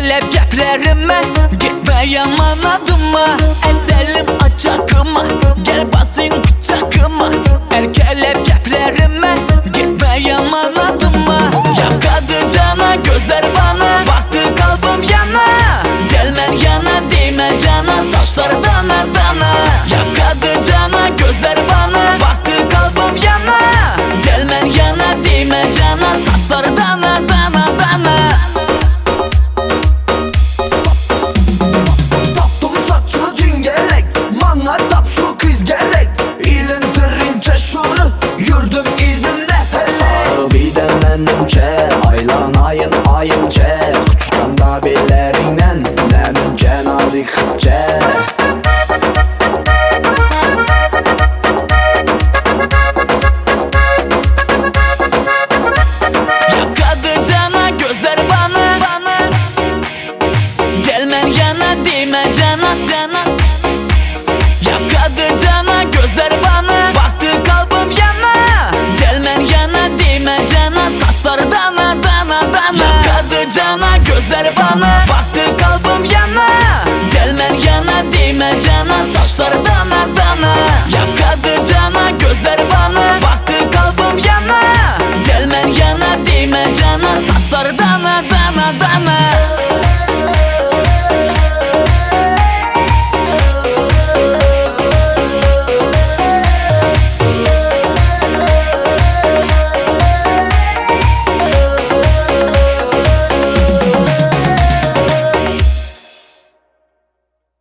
Erkelep gəplərimə getmə yaman adıma. Əzəlim acaqıma, gəl basın qucağıma. Erkelep gəplərimə getmə yaman adıma. Yakadı cana gözler bana, baktı kalbim yana. Gel mən yana değmə cana, saçlar dana dana. Yakadı cana gözler bana, baktı kalbim yana. Gel mən yana değmə cana, saçlar dana dana dana. Taptım saçını cingelek, bana tap şu kız gerek. İlintirince şunu yürüdüm izinde. Sarı bir de benimce, aylanayın ayınca. Uçkanda billerinden, nemince nazikçe. Yakadı cana gözler bana. Gel mən yana değmə cana cana. Yakadı cana gözler bana, baktı kalbim yana. Gel mən yana değmə cana, saçları dana dana dana. Yakadı cana gözler bana, baktı kalbim yana. Gel mən yana değmə cana, saçları dana dana. Yakadı cana gözler bana, baktı kalbim yana. Gel mən yana değmə cana, saçları dana dana.